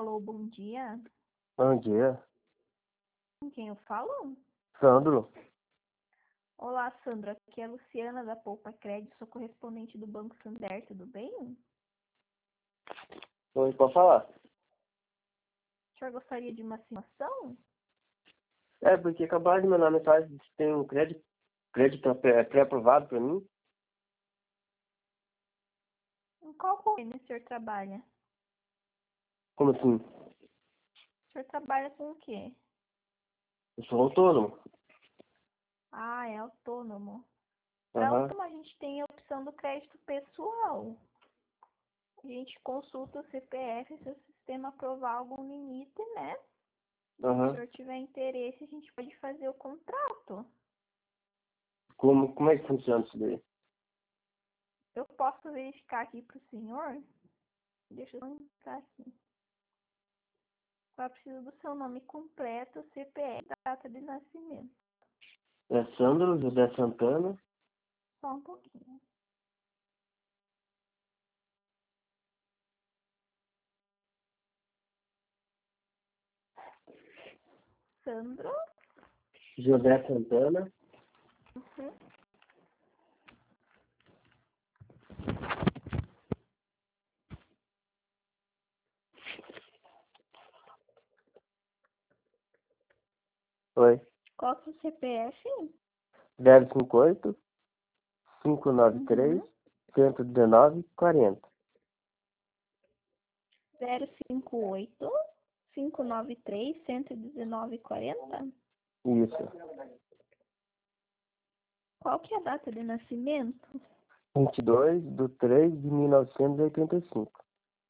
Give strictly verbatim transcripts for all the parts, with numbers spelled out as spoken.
Alô, bom dia. Bom dia. Com quem eu falo? Sandro. Olá, Sandra. Aqui é a Luciana da Poupa Crédito, sou correspondente do Banco Santander, tudo bem? Oi, pode falar? O senhor gostaria de uma simulação? É, porque acabaram de mandar mensagem que tem um crédito, crédito pré- pré-aprovado para mim. Em qual convênio o senhor trabalha? Como assim? O senhor trabalha com o quê? Eu sou autônomo. Ah, é autônomo. Para Aham, autônomo a gente tem a opção do crédito pessoal. A gente consulta o C P F se o sistema aprovar algum limite, né? Se o aham. senhor tiver interesse, a gente pode fazer o contrato. Como, como é que funciona isso daí? Eu posso verificar aqui para o senhor? Deixa eu só entrar aqui. Só preciso do seu nome completo, C P F, data de nascimento. É Sandro José Santana. Só um pouquinho. Sandro. José Santana. Uhum. Oi. Qual que é o C P F? zero cinco oito, cinco nove três, Uhum. cento e dezenove, quarenta. zero cinco oito, cinco nove três, cento e dezenove, quarenta. Isso. Qual que é a data de nascimento? vinte e dois de três de mil novecentos e oitenta e cinco.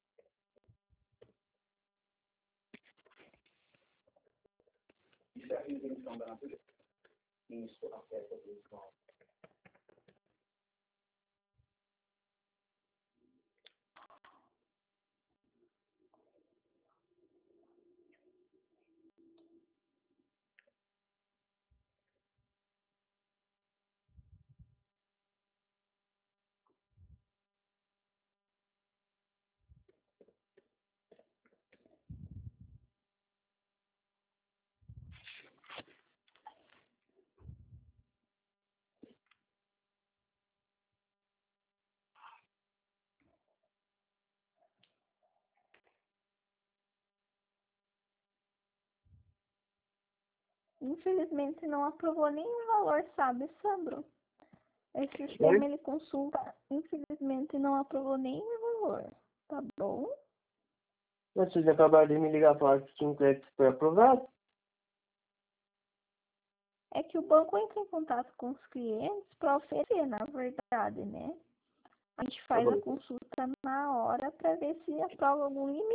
Infelizmente não aprovou nenhum valor, sabe, Sandro? Esse Oi? sistema ele consulta, infelizmente não aprovou nenhum valor, tá bom? Mas vocês acabaram de me ligar para falar que tinha um crédito pré-aprovado? É que o banco entra em contato com os clientes para oferecer, na verdade, né? A gente Tá faz a bom. consulta na hora para ver se aprova algum limite.